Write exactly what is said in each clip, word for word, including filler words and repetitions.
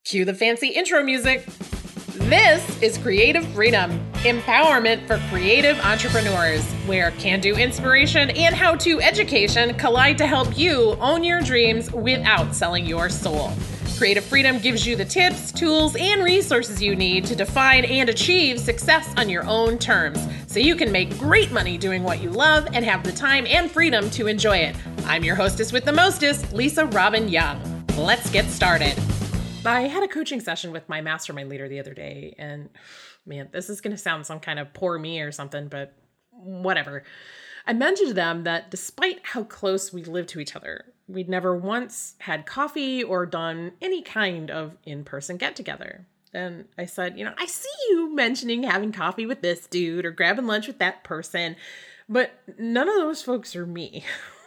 Cue the fancy intro music. This is Creative Freedom, empowerment for creative entrepreneurs, where can-do inspiration and how-to education collide to help you own your dreams without selling your soul. Creative Freedom gives you the tips, tools, and resources you need to define and achieve success on your own terms, so you can make great money doing what you love and have the time and freedom to enjoy it. I'm your hostess with the mostest, Lisa Robin Young. Let's get started. I had a coaching session with my mastermind leader the other day, and man, this is going to sound some kind of poor me or something, but whatever. I mentioned to them that despite how close we live to each other, we'd never once had coffee or done any kind of in-person get-together. And I said, you know, I see you mentioning having coffee with this dude or grabbing lunch with that person, but none of those folks are me.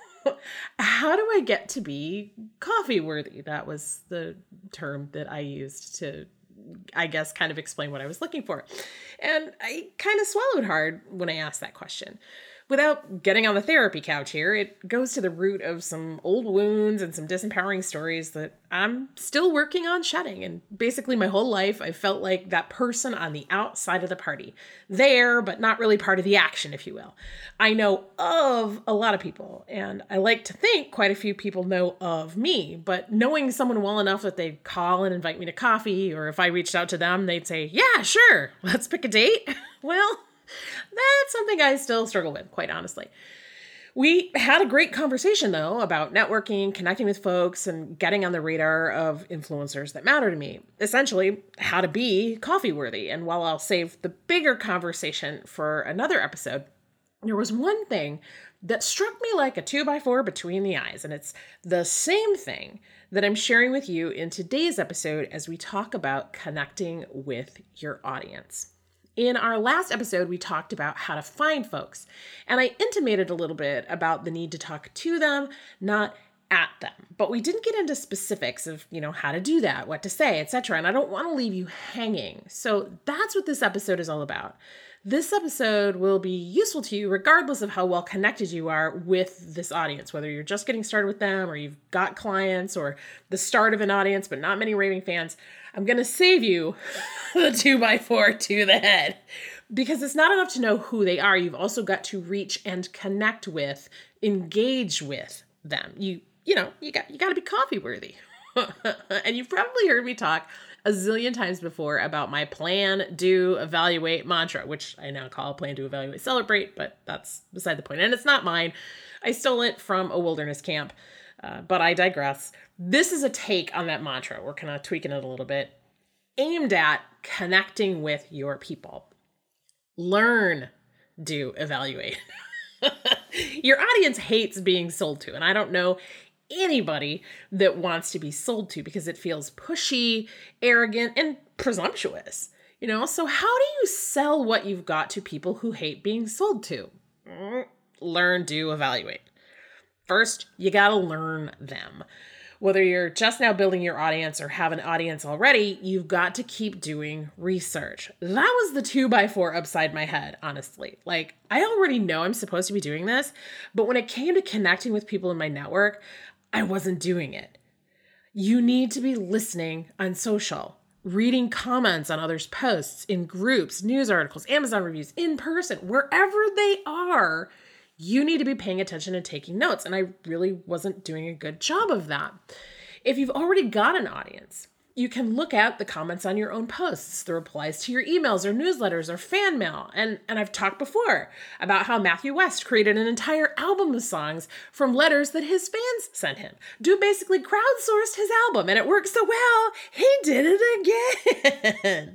How do I get to be coffee worthy? That was the term that I used to, I guess, kind of explain what I was looking for. And I kind of swallowed hard when I asked that question. Without getting on the therapy couch here, it goes to the root of some old wounds and some disempowering stories that I'm still working on shedding. And basically my whole life, I felt like that person on the outside of the party. There, but not really part of the action, if you will. I know of a lot of people, and I like to think quite a few people know of me, but knowing someone well enough that they'd call and invite me to coffee, or if I reached out to them, they'd say, yeah, sure, let's pick a date. Well, that's something I still struggle with, quite honestly. We had a great conversation, though, about networking, connecting with folks, and getting on the radar of influencers that matter to me. Essentially, how to be coffee worthy. And while I'll save the bigger conversation for another episode, there was one thing that struck me like a two by four between the eyes. And it's the same thing that I'm sharing with you in today's episode as we talk about connecting with your audience. In our last episode, we talked about how to find folks, and I intimated a little bit about the need to talk to them, not at them. But we didn't get into specifics of, you know, how to do that, what to say, et cetera. And I don't want to leave you hanging. So that's what this episode is all about. This episode will be useful to you regardless of how well connected you are with this audience, whether you're just getting started with them or you've got clients or the start of an audience, but not many raving fans. I'm going to save you the two by four to the head because it's not enough to know who they are. You've also got to reach and connect with, engage with them. You, you know, you got, you got to be coffee worthy. And you've probably heard me talk a zillion times before about my plan, do, evaluate mantra, which I now call plan, do, evaluate, celebrate, but that's beside the point. And it's not mine. I stole it from a wilderness camp, uh, but I digress. This is a take on that mantra. We're kind of tweaking it a little bit, aimed at connecting with your people. Learn, do, evaluate. Your audience hates being sold to, and I don't know anybody that wants to be sold to because it feels pushy, arrogant, and presumptuous. You know, so how do you sell what you've got to people who hate being sold to? Learn, do, evaluate. First, you gotta learn them. Whether you're just now building your audience or have an audience already, you've got to keep doing research. That was the two by four upside my head, honestly. Like, I already know I'm supposed to be doing this, but when it came to connecting with people in my network, I wasn't doing it. You need to be listening on social, reading comments on others' posts, in groups, news articles, Amazon reviews, in person, wherever they are. You need to be paying attention and taking notes. And I really wasn't doing a good job of that. If you've already got an audience, you can look at the comments on your own posts, the replies to your emails or newsletters or fan mail. And, and I've talked before about how Matthew West created an entire album of songs from letters that his fans sent him. Dude basically crowdsourced his album and it worked so well, he did it again.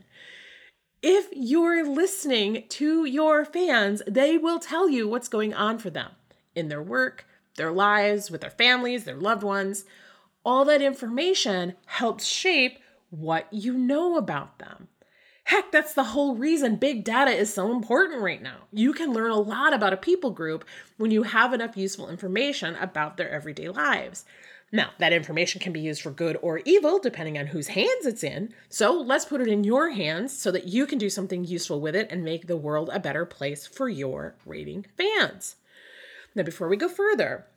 If you're listening to your fans, they will tell you what's going on for them in their work, their lives, with their families, their loved ones. All that information helps shape what you know about them. Heck, that's the whole reason big data is so important right now. You can learn a lot about a people group when you have enough useful information about their everyday lives. Now, that information can be used for good or evil, depending on whose hands it's in. So let's put it in your hands so that you can do something useful with it and make the world a better place for your raving fans. Now, before we go further,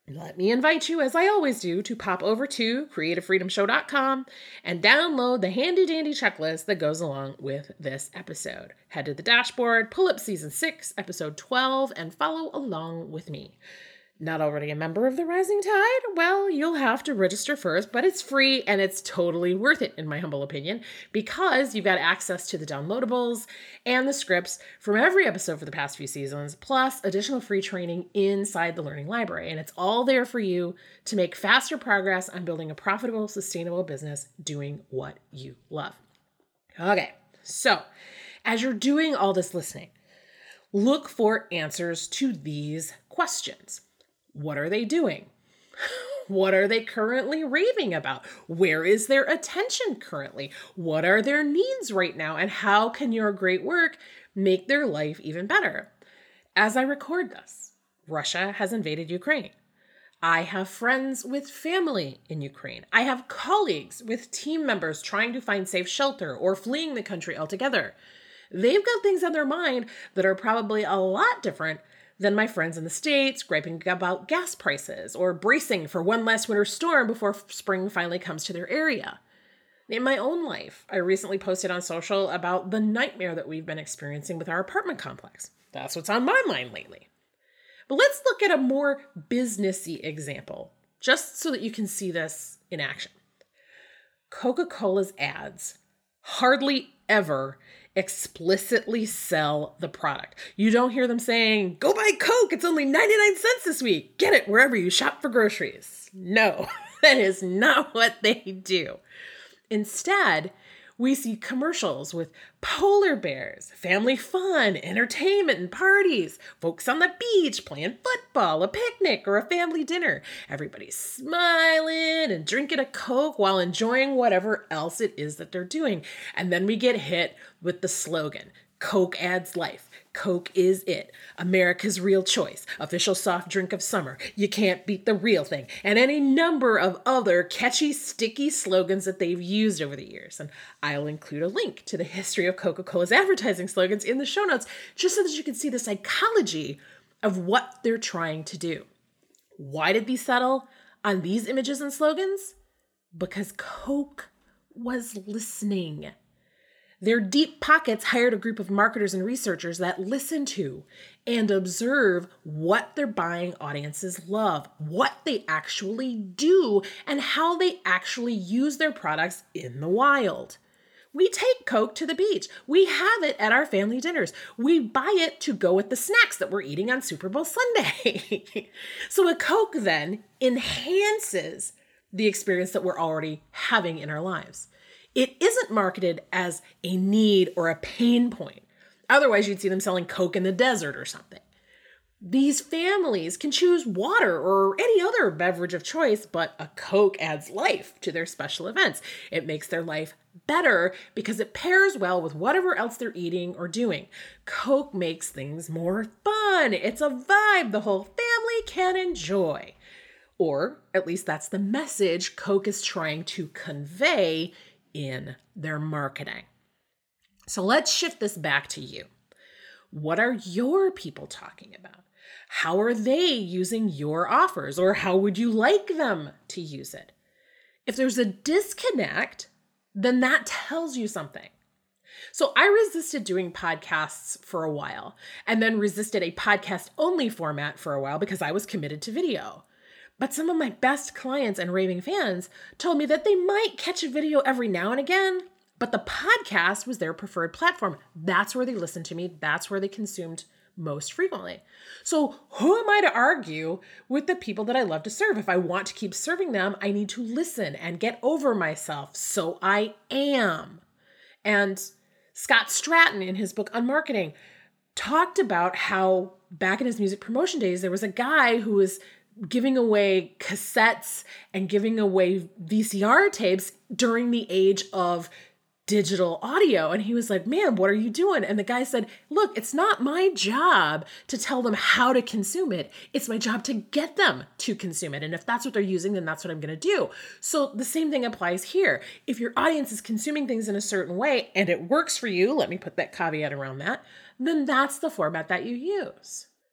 let me invite you, as I always do, to pop over to creative freedom show dot com and download the handy dandy checklist that goes along with this episode. Head to the dashboard, pull up season six, episode twelve, and follow along with me. Not already a member of the Rising Tide? Well, you'll have to register first, but it's free and it's totally worth it, in my humble opinion, because you've got access to the downloadables and the scripts from every episode for the past few seasons, plus additional free training inside the Learning Library. And it's all there for you to make faster progress on building a profitable, sustainable business doing what you love. Okay, so as you're doing all this listening, look for answers to these questions. What are they doing? What are they currently raving about? Where is their attention currently? What are their needs right now? And how can your great work make their life even better? As I record this, Russia has invaded Ukraine. I have friends with family in Ukraine. I have colleagues with team members trying to find safe shelter or fleeing the country altogether. They've got things on their mind that are probably a lot different than my friends in the States griping about gas prices or bracing for one last winter storm before spring finally comes to their area. In my own life, I recently posted on social about the nightmare that we've been experiencing with our apartment complex. That's what's on my mind lately. But let's look at a more businessy example, just so that you can see this in action. Coca-Cola's ads hardly ever explicitly sell the product. You don't hear them saying, go buy Coke, it's only ninety-nine cents this week. Get it wherever you shop for groceries. No, that is not what they do. Instead, we see commercials with polar bears, family fun, entertainment and parties, folks on the beach playing football, a picnic, or a family dinner. Everybody's smiling and drinking a Coke while enjoying whatever else it is that they're doing. And then we get hit with the slogan, Coke adds life. Coke is it. America's real choice. Official soft drink of summer. You can't beat the real thing. And any number of other catchy, sticky slogans that they've used over the years. And I'll include a link to the history of Coca-Cola's advertising slogans in the show notes, just so that you can see the psychology of what they're trying to do. Why did they settle on these images and slogans? Because Coke was listening. Their deep pockets hired a group of marketers and researchers that listen to and observe what their buying audiences love, what they actually do, and how they actually use their products in the wild. We take Coke to the beach. We have it at our family dinners. We buy it to go with the snacks that we're eating on Super Bowl Sunday. So a Coke then enhances the experience that we're already having in our lives. It isn't marketed as a need or a pain point. Otherwise, you'd see them selling Coke in the desert or something. These families can choose water or any other beverage of choice, but a Coke adds life to their special events. It makes their life better because it pairs well with whatever else they're eating or doing. Coke makes things more fun. It's a vibe the whole family can enjoy. Or at least that's the message Coke is trying to convey in their marketing. So let's shift this back to you. What are your people talking about? How are they using your offers, or how would you like them to use it? If there's a disconnect, then that tells you something. So I resisted doing podcasts for a while, and then resisted a podcast-only format for a while because I was committed to video. But some of my best clients and raving fans told me that they might catch a video every now and again, but the podcast was their preferred platform. That's where they listened to me. That's where they consumed most frequently. So who am I to argue with the people that I love to serve? If I want to keep serving them, I need to listen and get over myself. So I am. And Scott Stratton, in his book on marketing, talked about how back in his music promotion days, there was a guy who was giving away cassettes and giving away V C R tapes during the age of digital audio. And he was like, man, what are you doing? And the guy said, look, it's not my job to tell them how to consume it. It's my job to get them to consume it. And if that's what they're using, then that's what I'm going to do. So the same thing applies here. If your audience is consuming things in a certain way and it works for you, let me put that caveat around that, then that's the format that you use.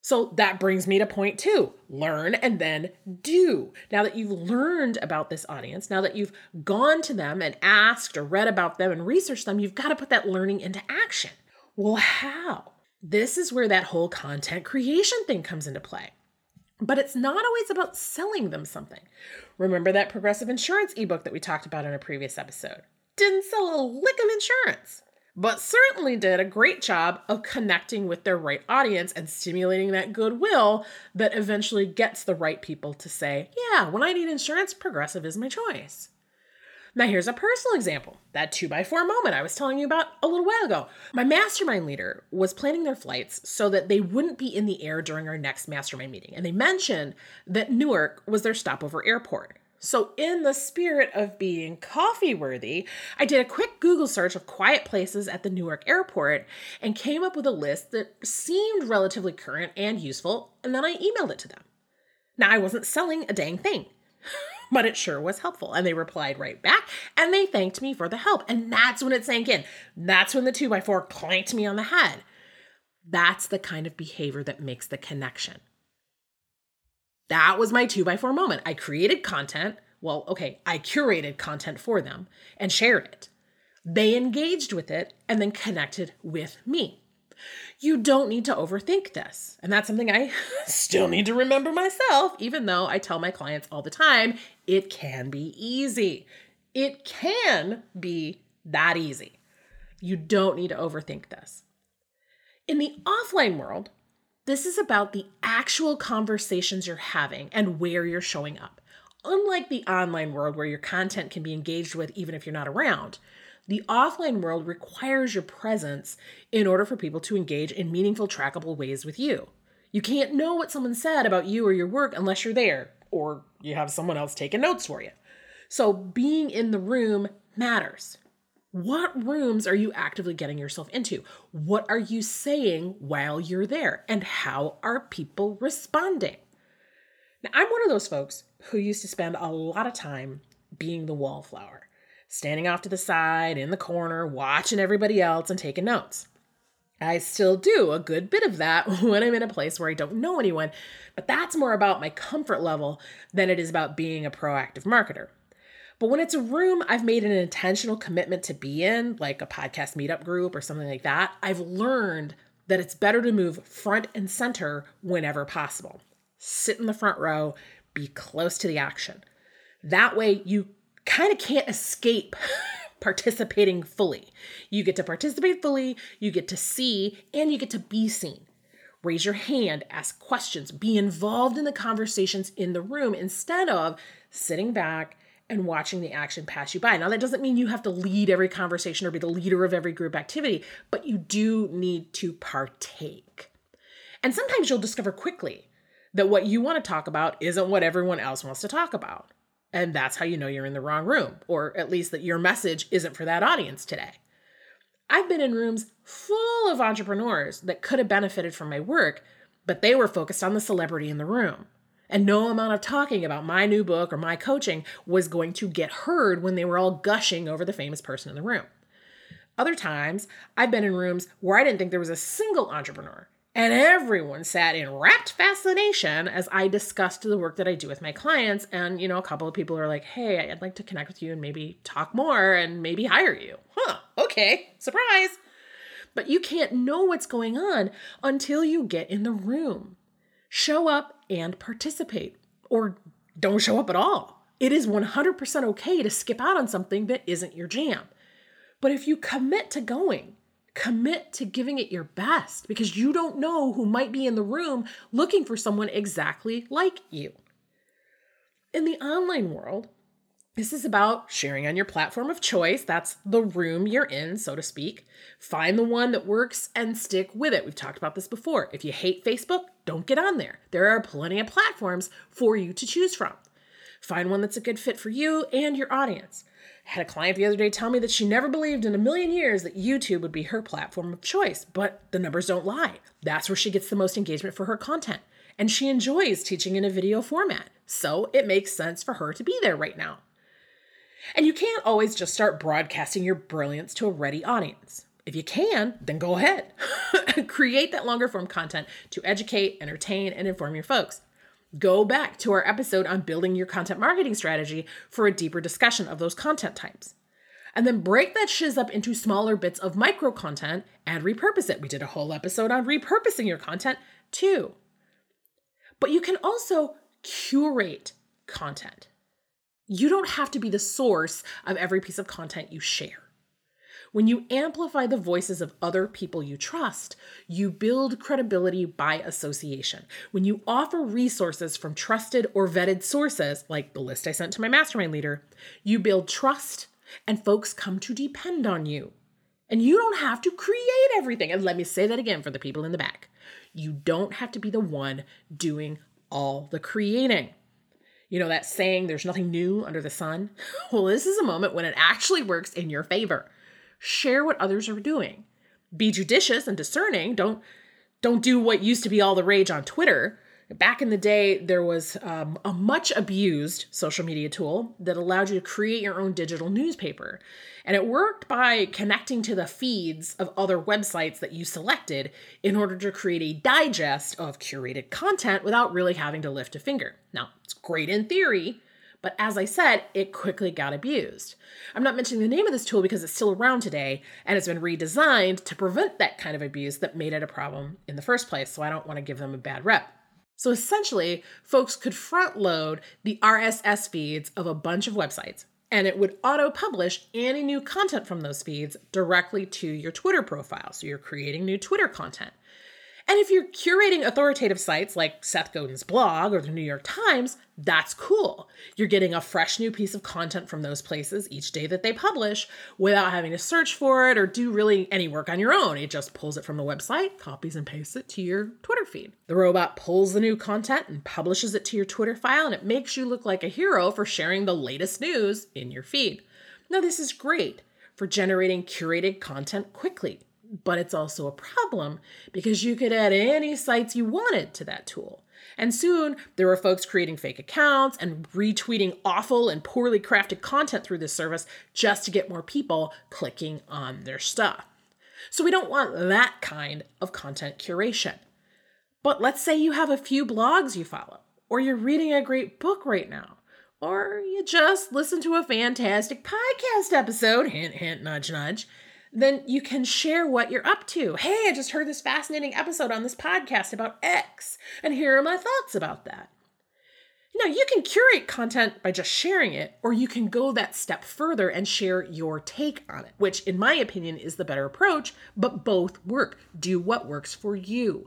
So that brings me to point two, learn and then do. Now that you've learned about this audience, now that you've gone to them and asked or read about them and researched them, you've got to put that learning into action. Well, how? This is where that whole content creation thing comes into play. But it's not always about selling them something. Remember that Progressive Insurance ebook that we talked about in a previous episode? Didn't sell a lick of insurance, but certainly did a great job of connecting with their right audience and stimulating that goodwill that eventually gets the right people to say, yeah, when I need insurance, Progressive is my choice. Now here's a personal example, that two by four moment I was telling you about a little while ago. My mastermind leader was planning their flights so that they wouldn't be in the air during our next mastermind meeting. And they mentioned that Newark was their stopover airport. So in the spirit of being coffee worthy, I did a quick Google search of quiet places at the Newark airport and came up with a list that seemed relatively current and useful, and then I emailed it to them. Now, I wasn't selling a dang thing, but it sure was helpful, and they replied right back, and they thanked me for the help, and that's when it sank in. That's when the two by four clanked me on the head. That's the kind of behavior that makes the connection. That was my two by four moment. I created content. Well, okay, I curated content for them and shared it. They engaged with it and then connected with me. You don't need to overthink this. And that's something I still need to remember myself, even though I tell my clients all the time, it can be easy. It can be that easy. You don't need to overthink this. In the offline world, this is about the actual conversations you're having and where you're showing up. Unlike the online world where your content can be engaged with even if you're not around, the offline world requires your presence in order for people to engage in meaningful, trackable ways with you. You can't know what someone said about you or your work unless you're there, or you have someone else taking notes for you. So being in the room matters. What rooms are you actively getting yourself into? What are you saying while you're there? And how are people responding? Now, I'm one of those folks who used to spend a lot of time being the wallflower, standing off to the side, in the corner, watching everybody else and taking notes. I still do a good bit of that when I'm in a place where I don't know anyone, but that's more about my comfort level than it is about being a proactive marketer. But when it's a room I've made an intentional commitment to be in, like a podcast meetup group or something like that, I've learned that it's better to move front and center whenever possible. Sit in the front row, be close to the action. That way you kind of can't escape participating fully. You get to participate fully, you get to see, and you get to be seen. Raise your hand, ask questions, be involved in the conversations in the room instead of sitting back and watching the action pass you by. Now, that doesn't mean you have to lead every conversation or be the leader of every group activity, but you do need to partake. And sometimes you'll discover quickly that what you want to talk about isn't what everyone else wants to talk about. And that's how you know you're in the wrong room, or at least that your message isn't for that audience today. I've been in rooms full of entrepreneurs that could have benefited from my work, but they were focused on the celebrity in the room. And no amount of talking about my new book or my coaching was going to get heard when they were all gushing over the famous person in the room. Other times, I've been in rooms where I didn't think there was a single entrepreneur, and everyone sat in rapt fascination as I discussed the work that I do with my clients. And, you know, a couple of people are like, hey, I'd like to connect with you and maybe talk more and maybe hire you. Huh, okay, surprise. But you can't know what's going on until you get in the room. Show up and participate, or don't show up at all. It is one hundred percent okay to skip out on something that isn't your jam. But if you commit to going, commit to giving it your best, because you don't know who might be in the room looking for someone exactly like you. In the online world, this is about sharing on your platform of choice. That's the room you're in, so to speak. Find the one that works and stick with it. We've talked about this before. If you hate Facebook, don't get on there. There are plenty of platforms for you to choose from. Find one that's a good fit for you and your audience. I had a client the other day tell me that she never believed in a million years that YouTube would be her platform of choice, but the numbers don't lie. That's where she gets the most engagement for her content. And she enjoys teaching in a video format. So it makes sense for her to be there right now. And you can't always just start broadcasting your brilliance to a ready audience. If you can, then go ahead. Create that longer form content to educate, entertain, and inform your folks. Go back to our episode on building your content marketing strategy for a deeper discussion of those content types. And then break that shiz up into smaller bits of micro content and repurpose it. We did a whole episode on repurposing your content too. But you can also curate content. You don't have to be the source of every piece of content you share. When you amplify the voices of other people you trust, you build credibility by association. When you offer resources from trusted or vetted sources, like the list I sent to my mastermind leader, you build trust and folks come to depend on you. And you don't have to create everything. And let me say that again for the people in the back. You don't have to be the one doing all the creating. You know that saying, there's nothing new under the sun? Well, this is a moment when it actually works in your favor. Share what others are doing. Be judicious and discerning. Don't, don't do what used to be all the rage on Twitter. Back in the day, there was um, a much abused social media tool that allowed you to create your own digital newspaper. And it worked by connecting to the feeds of other websites that you selected in order to create a digest of curated content without really having to lift a finger. Now, it's great in theory, but as I said, it quickly got abused. I'm not mentioning the name of this tool because it's still around today and it's been redesigned to prevent that kind of abuse that made it a problem in the first place, so I don't want to give them a bad rep. So essentially, folks could front load the R S S feeds of a bunch of websites, and it would auto-publish any new content from those feeds directly to your Twitter profile. So you're creating new Twitter content. And if you're curating authoritative sites like Seth Godin's blog or the New York Times, that's cool. You're getting a fresh new piece of content from those places each day that they publish without having to search for it or do really any work on your own. It just pulls it from the website, copies and pastes it to your Twitter feed. The robot pulls the new content and publishes it to your Twitter file, and it makes you look like a hero for sharing the latest news in your feed. Now, this is great for generating curated content quickly. But it's also a problem because you could add any sites you wanted to that tool. And soon there were folks creating fake accounts and retweeting awful and poorly crafted content through this service just to get more people clicking on their stuff. So we don't want that kind of content curation. But let's say you have a few blogs you follow, or you're reading a great book right now, or you just listen to a fantastic podcast episode, hint, hint, nudge, nudge. Then you can share what you're up to. Hey, I just heard this fascinating episode on this podcast about X, and here are my thoughts about that. You know, you can curate content by just sharing it, or you can go that step further and share your take on it, which in my opinion is the better approach, but both work. Do what works for you.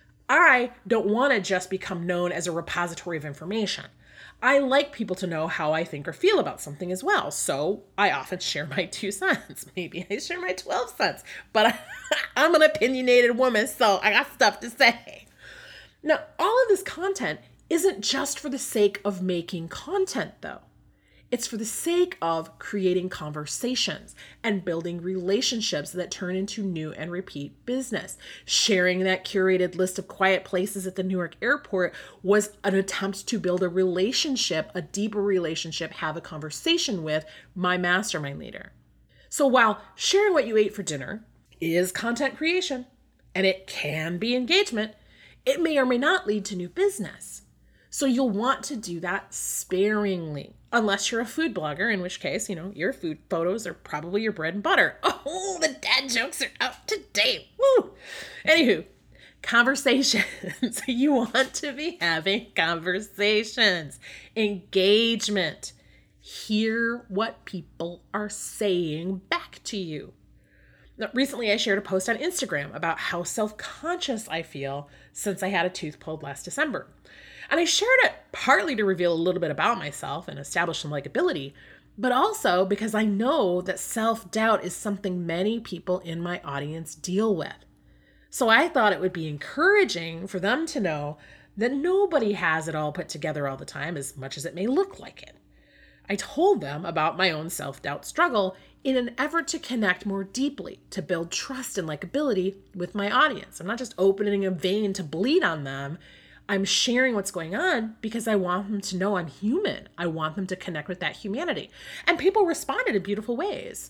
I don't want to just become known as a repository of information. I like people to know how I think or feel about something as well. So I often share my two cents. Maybe I share my twelve cents, but I, I'm an opinionated woman, so I got stuff to say. Now, all of this content isn't just for the sake of making content, though. It's for the sake of creating conversations and building relationships that turn into new and repeat business. Sharing that curated list of quiet places at the Newark airport was an attempt to build a relationship, a deeper relationship, have a conversation with my mastermind leader. So while sharing what you ate for dinner is content creation, and it can be engagement, it may or may not lead to new business. So you'll want to do that sparingly, unless you're a food blogger, in which case, you know, your food photos are probably your bread and butter. Oh, the dad jokes are out today. Woo! Anywho, conversations. You want to be having conversations. Engagement. Hear what people are saying back to you. Now, recently, I shared a post on Instagram about how self-conscious I feel since I had a tooth pulled last December. And I shared it partly to reveal a little bit about myself and establish some likability, but also because I know that self-doubt is something many people in my audience deal with. So I thought it would be encouraging for them to know that nobody has it all put together all the time, as much as it may look like it. I told them about my own self-doubt struggle in an effort to connect more deeply, to build trust and likability with my audience. I'm not just opening a vein to bleed on them. I'm sharing what's going on because I want them to know I'm human. I want them to connect with that humanity. And people responded in beautiful ways.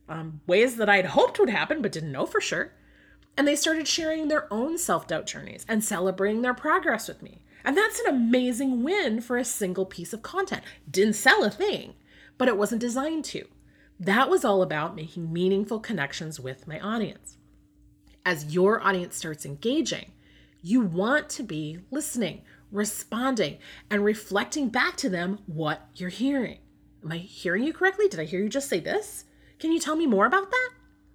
um, ways that I'd hoped would happen but didn't know for sure. And they started sharing their own self-doubt journeys and celebrating their progress with me. And that's an amazing win for a single piece of content. Didn't sell a thing, but it wasn't designed to. That was all about making meaningful connections with my audience. As your audience starts engaging, you want to be listening, responding, and reflecting back to them what you're hearing. Am I hearing you correctly? Did I hear you just say this? Can you tell me more about that?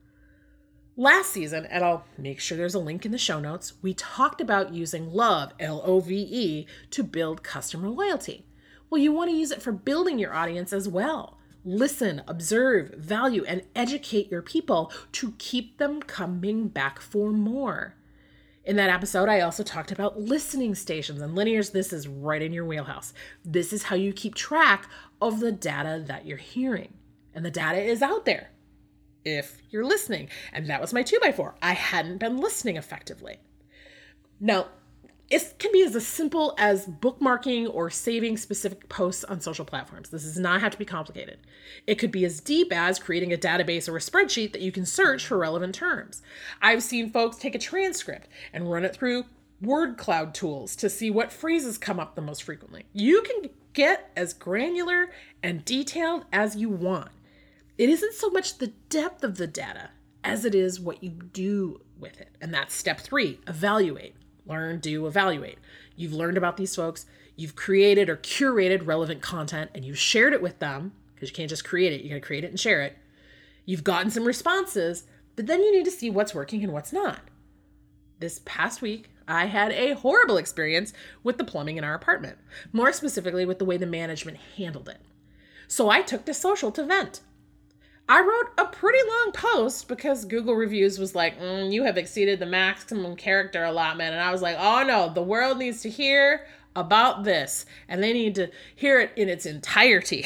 Last season, and I'll make sure there's a link in the show notes, we talked about using love, L O V E, to build customer loyalty. Well, you want to use it for building your audience as well. Listen, observe, value, and educate your people to keep them coming back for more. In that episode, I also talked about listening stations, and listeners, this is right in your wheelhouse. This is how you keep track of the data that you're hearing. And the data is out there if you're listening. And that was my two by four. I hadn't been listening effectively. Now, it can be as simple as bookmarking or saving specific posts on social platforms. This does not have to be complicated. It could be as deep as creating a database or a spreadsheet that you can search for relevant terms. I've seen folks take a transcript and run it through word cloud tools to see what phrases come up the most frequently. You can get as granular and detailed as you want. It isn't so much the depth of the data as it is what you do with it. And that's step three, evaluate. Learn, do, evaluate. You've learned about these folks. You've created or curated relevant content and you've shared it with them, because you can't just create it. You got to create it and share it. You've gotten some responses, but then you need to see what's working and what's not. This past week, I had a horrible experience with the plumbing in our apartment, more specifically with the way the management handled it. So I took to social to vent. I wrote a pretty long post because Google Reviews was like, mm, you have exceeded the maximum character allotment. And I was like, oh no, the world needs to hear about this and they need to hear it in its entirety.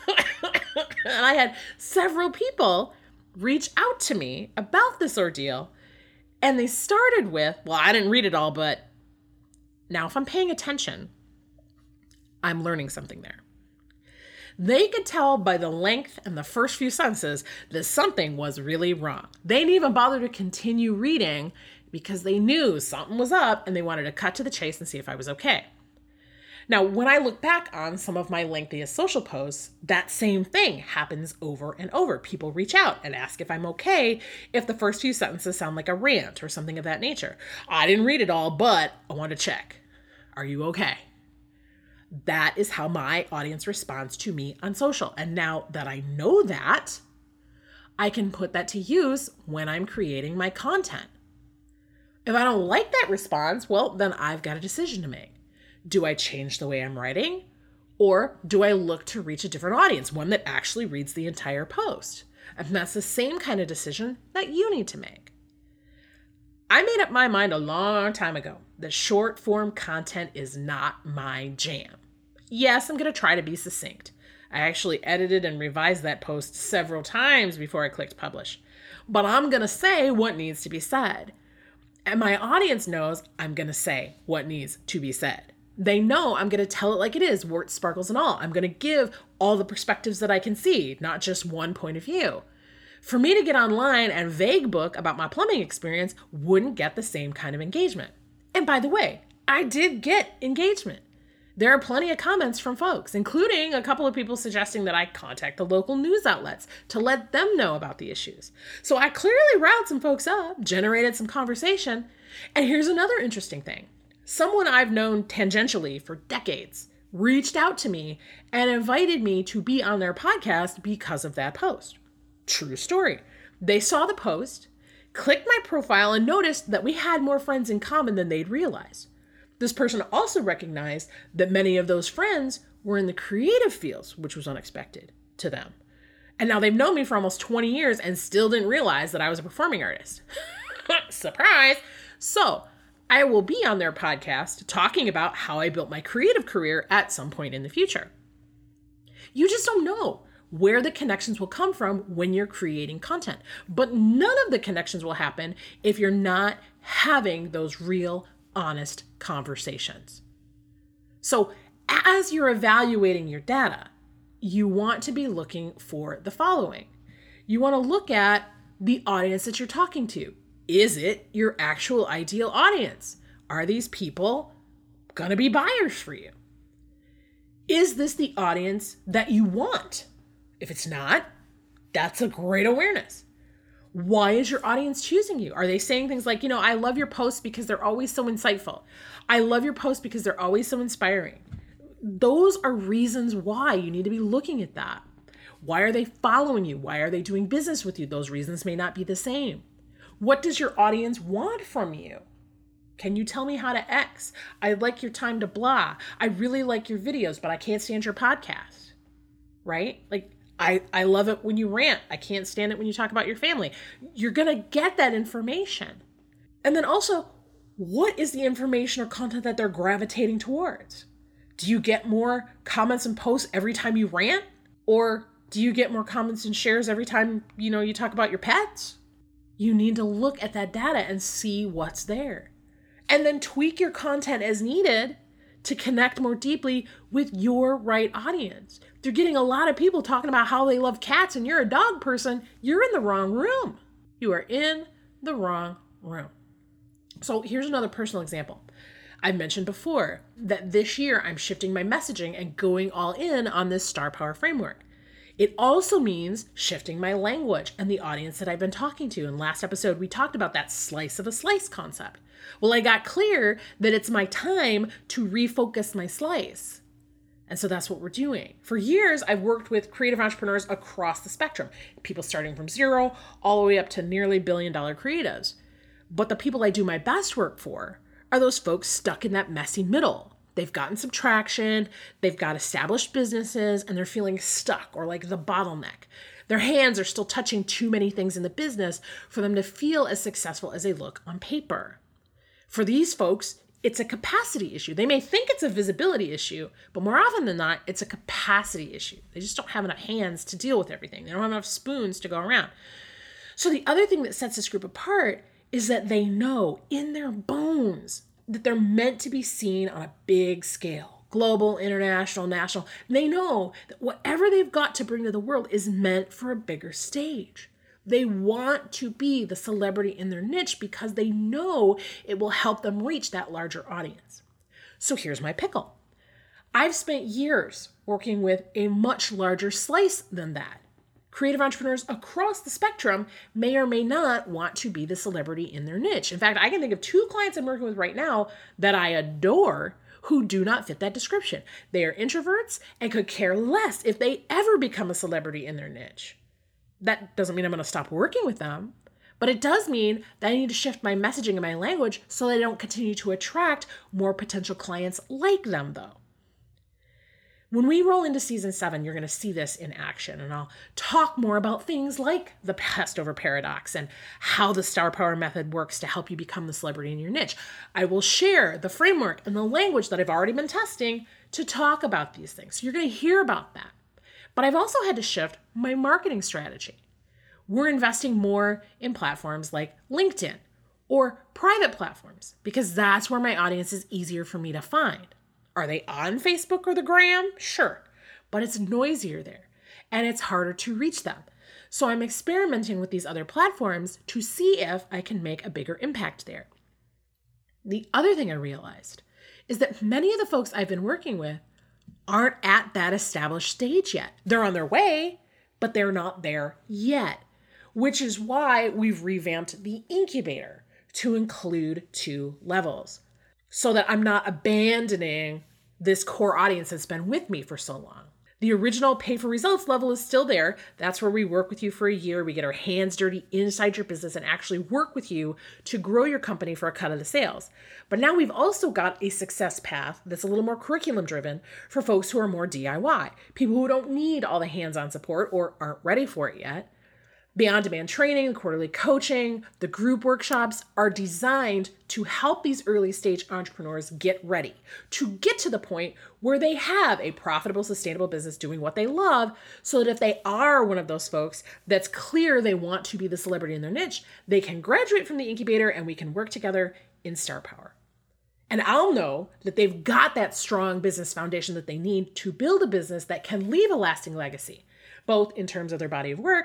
And I had several people reach out to me about this ordeal. And they started with, well, I didn't read it all, but now if I'm paying attention, I'm learning something there. They could tell by the length and the first few sentences that something was really wrong. They didn't even bother to continue reading because they knew something was up and they wanted to cut to the chase and see if I was okay. Now, when I look back on some of my lengthiest social posts, that same thing happens over and over. People reach out and ask if I'm okay if the first few sentences sound like a rant or something of that nature. I didn't read it all, but I want to check. Are you okay? That is how my audience responds to me on social. And now that I know that, I can put that to use when I'm creating my content. If I don't like that response, well, then I've got a decision to make. Do I change the way I'm writing? Or do I look to reach a different audience, one that actually reads the entire post? And that's the same kind of decision that you need to make. I made up my mind a long time ago that short form content is not my jam. Yes, I'm going to try to be succinct. I actually edited and revised that post several times before I clicked publish. But I'm going to say what needs to be said. And my audience knows I'm going to say what needs to be said. They know I'm going to tell it like it is, warts, sparkles, and all. I'm going to give all the perspectives that I can see, not just one point of view. For me to get online and vague book about my plumbing experience wouldn't get the same kind of engagement. And by the way, I did get engagement. There are plenty of comments from folks, including a couple of people suggesting that I contact the local news outlets to let them know about the issues. So I clearly riled some folks up, generated some conversation. And here's another interesting thing. Someone I've known tangentially for decades reached out to me and invited me to be on their podcast because of that post. True story. They saw the post, clicked my profile, and noticed that we had more friends in common than they'd realized. This person also recognized that many of those friends were in the creative fields, which was unexpected to them. And now they've known me for almost twenty years and still didn't realize that I was a performing artist. Surprise! So I will be on their podcast talking about how I built my creative career at some point in the future. You just don't know where the connections will come from when you're creating content. But none of the connections will happen if you're not having those real honest conversations. So as you're evaluating your data, you want to be looking for the following. You want to look at the audience that you're talking to. Is it your actual ideal audience? Are these people going to be buyers for you? Is this the audience that you want? If it's not, that's a great awareness. Why is your audience choosing you? Are they saying things like, you know, I love your posts because they're always so insightful. I love your posts because they're always so inspiring. Those are reasons why you need to be looking at that. Why are they following you? Why are they doing business with you? Those reasons may not be the same. What does your audience want from you? Can you tell me how to X? I like your time to blah. I really like your videos, but I can't stand your podcast. Right? Like, I, I love it when you rant. I can't stand it when you talk about your family. You're going to get that information. And then also, what is the information or content that they're gravitating towards? Do you get more comments and posts every time you rant? Or do you get more comments and shares every time, you know, you talk about your pets? You need to look at that data and see what's there. And then tweak your content as needed to connect more deeply with your right audience. If you're getting a lot of people talking about how they love cats and you're a dog person, you're in the wrong room. You are in the wrong room. So here's another personal example. I've mentioned before that this year I'm shifting my messaging and going all in on this Star Power framework. It also means shifting my language and the audience that I've been talking to. In last episode, we talked about that slice of a slice concept. Well, I got clear that it's my time to refocus my slice. And so that's what we're doing. For years, I've worked with creative entrepreneurs across the spectrum, people starting from zero all the way up to nearly billion dollar creatives. But the people I do my best work for are those folks stuck in that messy middle. They've gotten some traction, they've got established businesses, and they're feeling stuck or like the bottleneck. Their hands are still touching too many things in the business for them to feel as successful as they look on paper. For these folks, it's a capacity issue. They may think it's a visibility issue, but more often than not, it's a capacity issue. They just don't have enough hands to deal with everything. They don't have enough spoons to go around. So the other thing that sets this group apart is that they know in their bones that they're meant to be seen on a big scale, global, international, national. They know that whatever they've got to bring to the world is meant for a bigger stage. They want to be the celebrity in their niche because they know it will help them reach that larger audience. So here's my pickle. I've spent years working with a much larger slice than that. Creative entrepreneurs across the spectrum may or may not want to be the celebrity in their niche. In fact, I can think of two clients I'm working with right now that I adore who do not fit that description. They are introverts and could care less if they ever become a celebrity in their niche. That doesn't mean I'm going to stop working with them, but it does mean that I need to shift my messaging and my language so that I don't continue to attract more potential clients like them, though. When we roll into season seven, you're going to see this in action, and I'll talk more about things like the pest over paradox and how the Star Power method works to help you become the celebrity in your niche. I will share the framework and the language that I've already been testing to talk about these things. So you're going to hear about that. But I've also had to shift my marketing strategy. We're investing more in platforms like LinkedIn or private platforms because that's where my audience is easier for me to find. Are they on Facebook or the Gram? Sure, but it's noisier there and it's harder to reach them. So I'm experimenting with these other platforms to see if I can make a bigger impact there. The other thing I realized is that many of the folks I've been working with aren't at that established stage yet. They're on their way, but they're not there yet, which is why we've revamped the incubator to include two levels so that I'm not abandoning this core audience that's been with me for so long. The original pay for results level is still there. That's where we work with you for a year. We get our hands dirty inside your business and actually work with you to grow your company for a cut of the sales. But now we've also got a success path that's a little more curriculum driven for folks who are more D I Y, people who don't need all the hands-on support or aren't ready for it yet. The on-demand training, the quarterly coaching, the group workshops are designed to help these early stage entrepreneurs get ready, to get to the point where they have a profitable, sustainable business doing what they love, so that if they are one of those folks that's clear they want to be the celebrity in their niche, they can graduate from the incubator and we can work together in Star Power. And I'll know that they've got that strong business foundation that they need to build a business that can leave a lasting legacy, both in terms of their body of work,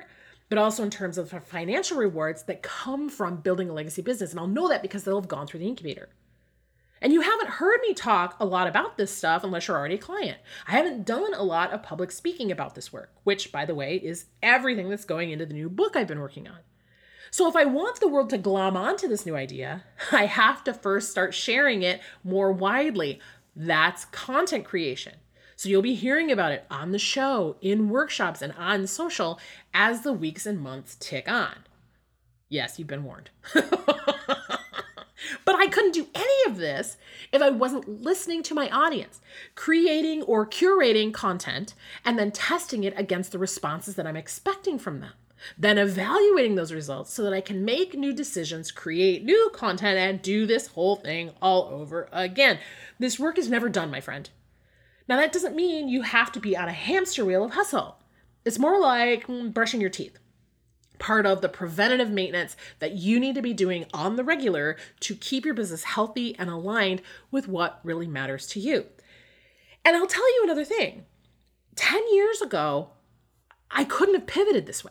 but also in terms of financial rewards that come from building a legacy business. And I'll know that because they'll have gone through the incubator. And you haven't heard me talk a lot about this stuff unless you're already a client. I haven't done a lot of public speaking about this work, which, by the way, is everything that's going into the new book I've been working on. So if I want the world to glom onto this new idea, I have to first start sharing it more widely. That's content creation. So you'll be hearing about it on the show, in workshops, and on social as the weeks and months tick on. Yes, you've been warned. But I couldn't do any of this if I wasn't listening to my audience, creating or curating content, and then testing it against the responses that I'm expecting from them. Then evaluating those results so that I can make new decisions, create new content, and do this whole thing all over again. This work is never done, my friend. Now, that doesn't mean you have to be on a hamster wheel of hustle. It's more like brushing your teeth. Part of the preventative maintenance that you need to be doing on the regular to keep your business healthy and aligned with what really matters to you. And I'll tell you another thing. ten years ago, I couldn't have pivoted this way.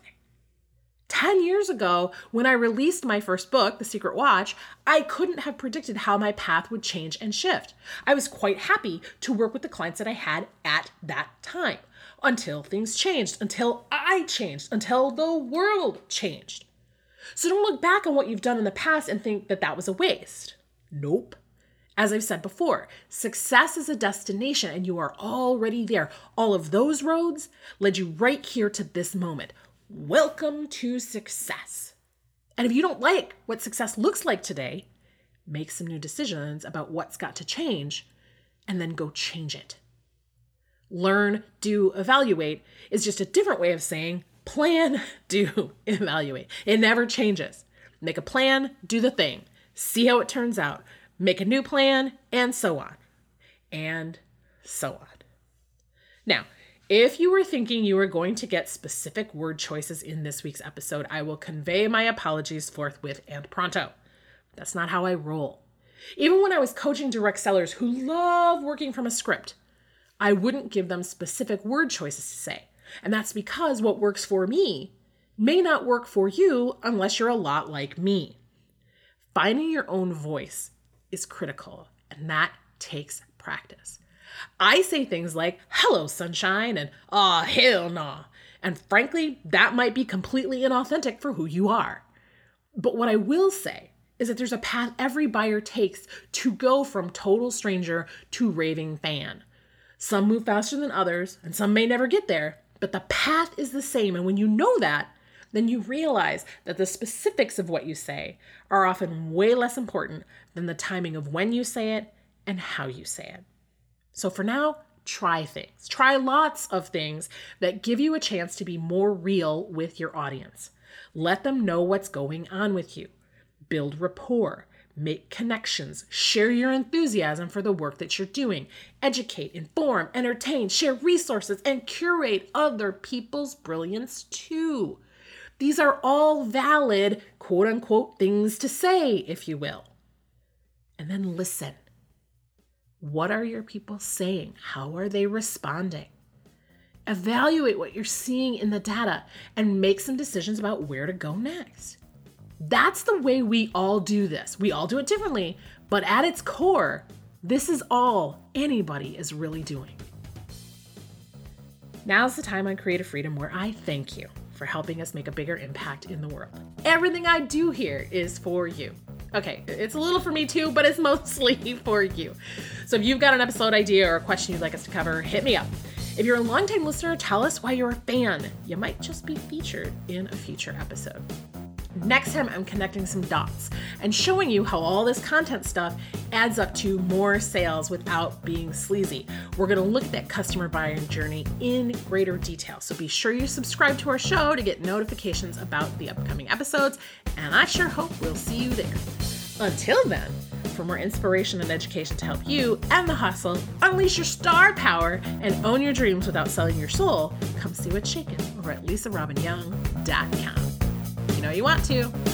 ten years ago, when I released my first book, The Secret Watch, I couldn't have predicted how my path would change and shift. I was quite happy to work with the clients that I had at that time until things changed, until I changed, until the world changed. So don't look back on what you've done in the past and think that that was a waste. Nope. As I've said before, success is a destination and you are already there. All of those roads led you right here to this moment. Welcome to success. And if you don't like what success looks like today, make some new decisions about what's got to change and then go change it. Learn, do, evaluate is just a different way of saying plan, do, evaluate. It never changes. Make a plan, do the thing, see how it turns out, make a new plan, and so on. And so on. Now, if you were thinking you were going to get specific word choices in this week's episode, I will convey my apologies forthwith and pronto. That's not how I roll. Even when I was coaching direct sellers who love working from a script, I wouldn't give them specific word choices to say. And that's because what works for me may not work for you unless you're a lot like me. Finding your own voice is critical, and that takes practice. I say things like, hello, sunshine, and aw, oh, hell nah. And frankly, that might be completely inauthentic for who you are. But what I will say is that there's a path every buyer takes to go from total stranger to raving fan. Some move faster than others, and some may never get there, but the path is the same. And when you know that, then you realize that the specifics of what you say are often way less important than the timing of when you say it and how you say it. So for now, try things. Try lots of things that give you a chance to be more real with your audience. Let them know what's going on with you. Build rapport. Make connections, share your enthusiasm for the work that you're doing, educate, inform, entertain, share resources, and curate other people's brilliance too. These are all valid, quote unquote, things to say, if you will. And then listen. What are your people saying? How are they responding? Evaluate what you're seeing in the data and make some decisions about where to go next. That's the way we all do this. We all do it differently, but at its core, this is all anybody is really doing. Now's the time on Creative Freedom where I thank you for helping us make a bigger impact in the world. Everything I do here is for you. Okay, it's a little for me too, but it's mostly for you. So if you've got an episode idea or a question you'd like us to cover, hit me up. If you're a longtime listener, tell us why you're a fan. You might just be featured in a future episode. Next time, I'm connecting some dots and showing you how all this content stuff adds up to more sales without being sleazy. We're going to look at that customer buying journey in greater detail. So be sure you subscribe to our show to get notifications about the upcoming episodes. And I sure hope we'll see you there. Until then, for more inspiration and education to help you and the hustle unleash your star power and own your dreams without selling your soul, come see what's shaking over at lisa robin young dot com. You know you want to.